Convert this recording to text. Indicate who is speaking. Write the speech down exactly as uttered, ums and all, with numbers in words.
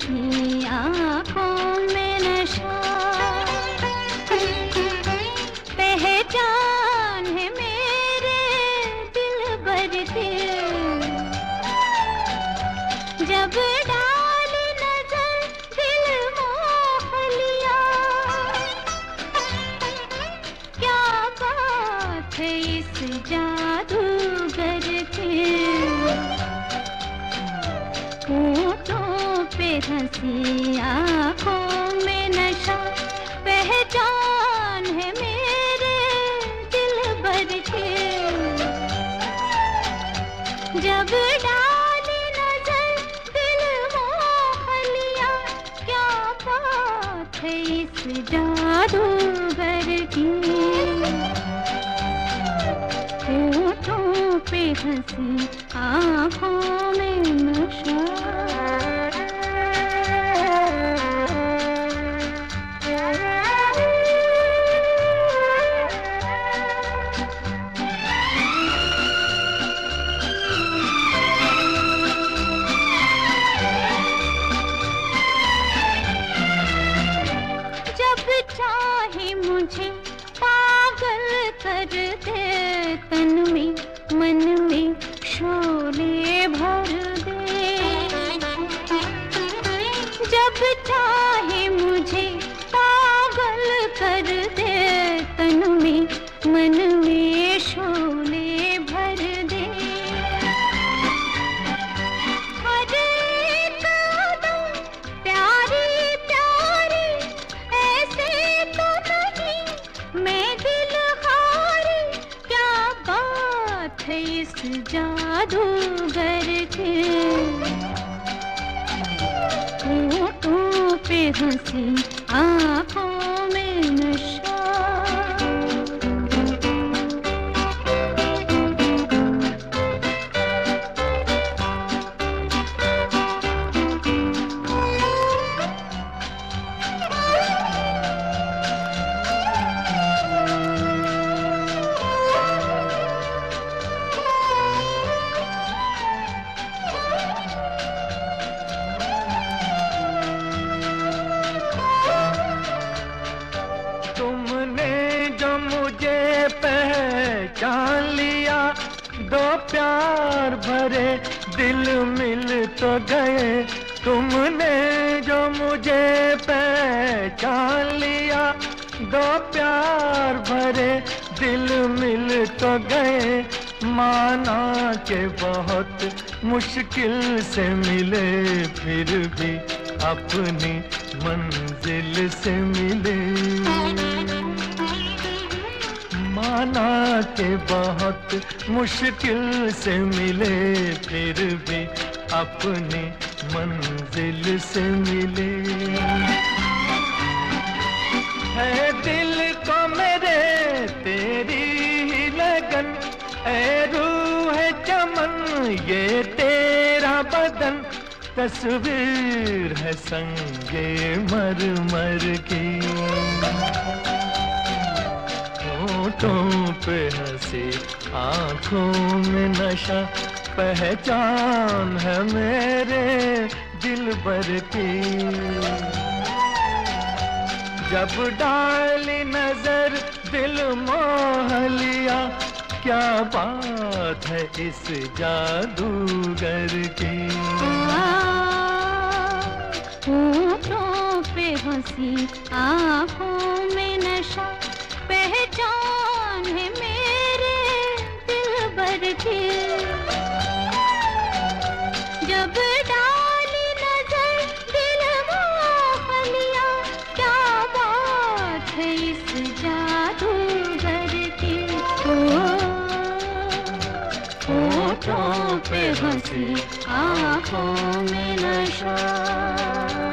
Speaker 1: हंसी आँखों में नशा, पहचान है मेरे दिलबर की। जब डाली नजर दिल मोह लिया, क्या बात है इस जादूगर की। होठों पे हंसी आँखों में नशा, पहचान है मेरे दिलबर की। जब डाली नजर दिल मोह लिया, क्या बात है इस जादूगर की। होठों पे हंसी आँखों में नशा। जब चाहे मुझे पागल कर दे, तन में मन में शोले भर दे। जब चाहे मुझे पागल कर दे, तन में मन में शोले भर दे। हर एक अदम प्यारी प्यारी, ऐसे तो नहीं मैं दिल हारी। क्या बात है इस जादूगर की। होठों पे हंसी आँखों में नशा।
Speaker 2: पहचान लिया, दो प्यार भरे दिल मिल तो गए। तुमने जो मुझे पहचान लिया, दो प्यार भरे दिल मिल तो गए। माना के बहुत मुश्किल से मिले, फिर भी अपनी मंजिल से मिले। माना के बहुत मुश्किल से मिले, फिर भी अपनी मंजिल से मिले। है दिल को मेरे तेरी ही लगन, ऐ रूह है चमन ये तेरा बदन। तस्वीर है संगे मरमर की। होठों पे हंसी आँखों में नशा, पहचान है मेरे दिलबर की। जब डाली नजर दिल मोह लिया, क्या बात है इस जादूगर की।
Speaker 1: होठों पे हंसी आँखों में नशा, पहचान है मेरे दिलबर की। जब डाली नजर दिल मोह लिया, क्या बात है इस जादूगर की। होठों पे हंसी आँखों में नशा।